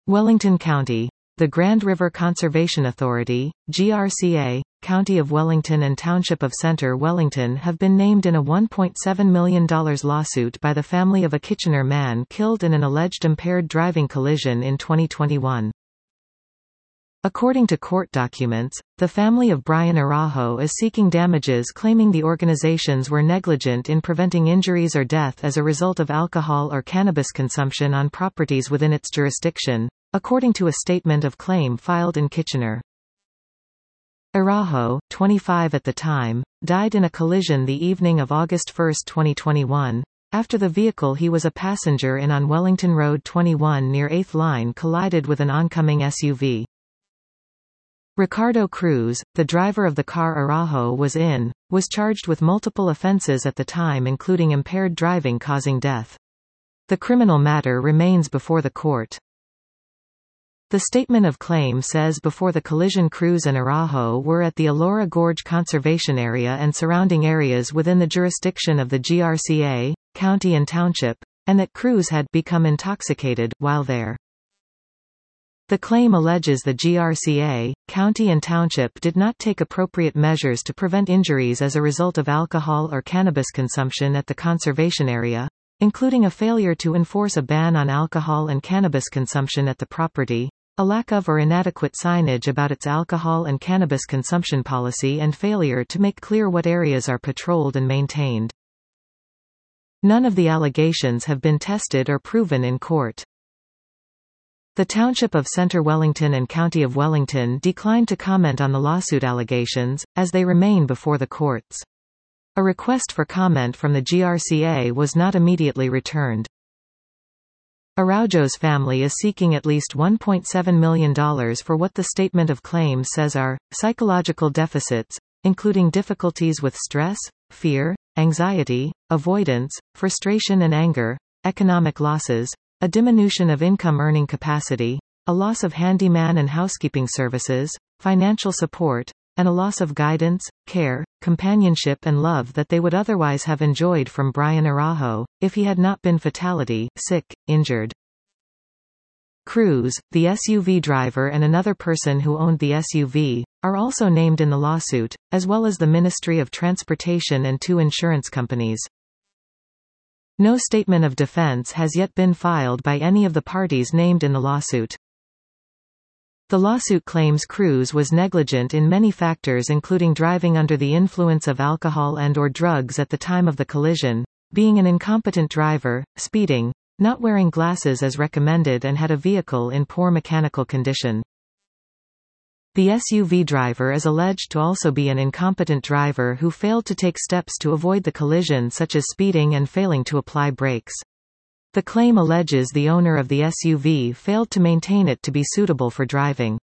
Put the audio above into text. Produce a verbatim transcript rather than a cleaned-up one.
Wellington County. The Grand River Conservation Authority, G R C A, County of Wellington and Township of Center Wellington have been named in a one point seven million dollar lawsuit by the family of a Kitchener man killed in an alleged impaired driving collision in twenty twenty-one. According to court documents, the family of Brian Araujo is seeking damages, claiming the organizations were negligent in preventing injuries or death as a result of alcohol or cannabis consumption on properties within its jurisdiction, according to a statement of claim filed in Kitchener. Araujo, twenty-five at the time, died in a collision the evening of August first twenty twenty-one, after the vehicle he was a passenger in on Wellington Road twenty-one near eighth Line collided with an oncoming S U V. Ricardo Cruz, the driver of the car Araujo was in, was charged with multiple offenses at the time, including impaired driving causing death. The criminal matter remains before the court. The statement of claim says before the collision Cruz and Araujo were at the Elora Gorge Conservation Area and surrounding areas within the jurisdiction of the G R C A, county and township, and that Cruz had become intoxicated while there. The claim alleges the G R C A, county and township did not take appropriate measures to prevent injuries as a result of alcohol or cannabis consumption at the conservation area, including a failure to enforce a ban on alcohol and cannabis consumption at the property, a lack of or inadequate signage about its alcohol and cannabis consumption policy, and failure to make clear what areas are patrolled and maintained. None of the allegations have been tested or proven in court. The Township of Center Wellington and County of Wellington declined to comment on the lawsuit allegations, as they remain before the courts. A request for comment from the G R C A was not immediately returned. Araujo's family is seeking at least one point seven million dollars for what the statement of claim says are psychological deficits, including difficulties with stress, fear, anxiety, avoidance, frustration and anger, economic losses, a diminution of income earning capacity, a loss of handyman and housekeeping services, financial support, and a loss of guidance, care, companionship and love that they would otherwise have enjoyed from Brian Araujo, if he had not been fatality, sick, injured. Cruz, the S U V driver and another person who owned the S U V, are also named in the lawsuit, as well as the Ministry of Transportation and two insurance companies. No statement of defense has yet been filed by any of the parties named in the lawsuit. The lawsuit claims Cruz was negligent in many factors, including driving under the influence of alcohol and or drugs at the time of the collision, being an incompetent driver, speeding, not wearing glasses as recommended, and had a vehicle in poor mechanical condition. The S U V driver is alleged to also be an incompetent driver who failed to take steps to avoid the collision, such as speeding and failing to apply brakes. The claim alleges the owner of the S U V failed to maintain it to be suitable for driving.